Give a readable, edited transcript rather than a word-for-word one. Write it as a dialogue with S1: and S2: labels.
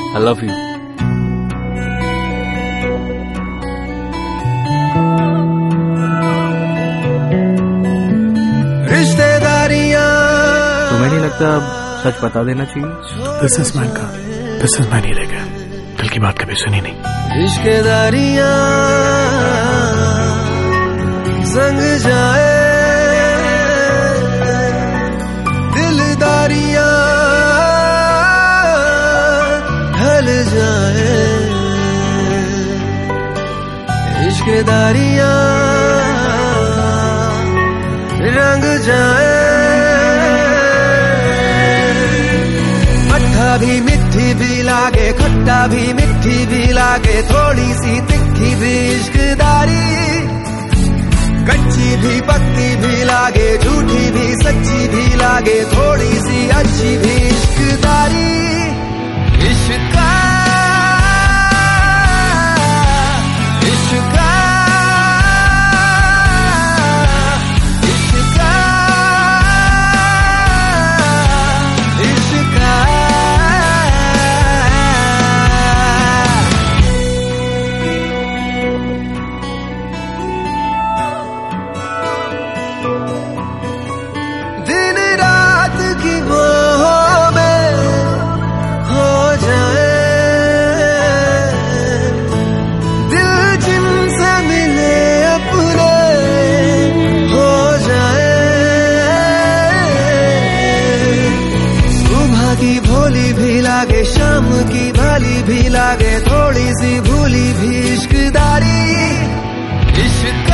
S1: I love you.
S2: रिश्तेदारियां
S1: तुम्हें नहीं लगता अब सच बता देना चाहिए?
S3: बिजनेसमैन का बिजनेसमैन ही रह गया, दिल की बात कभी सुनी नहीं।
S2: रिश्तेदारियां संग जाए, दिलदारियां ढल जाए, इश्कदारियां रंग जाए। मट्ठा भी मिट्टी भी लागे, खट्टा भी मिट्टी भी लागे, थोड़ी सी तिखी भी इश्कदारी, कच्ची भी पक्की भी लागे, झूठी भी सच्ची भी लागे, थोड़ी सी अच्छी भी इश्कदारी। इश्का इश्का इश्का इश्का दिन रात की बाहों में हो जाए, दिल जिनसे मिले अपने हो जाए। सुबह की भोली भी लागे, शाम की भाली भी लागे, थोड़ी सी भूली भी इश्कदारी। इश्क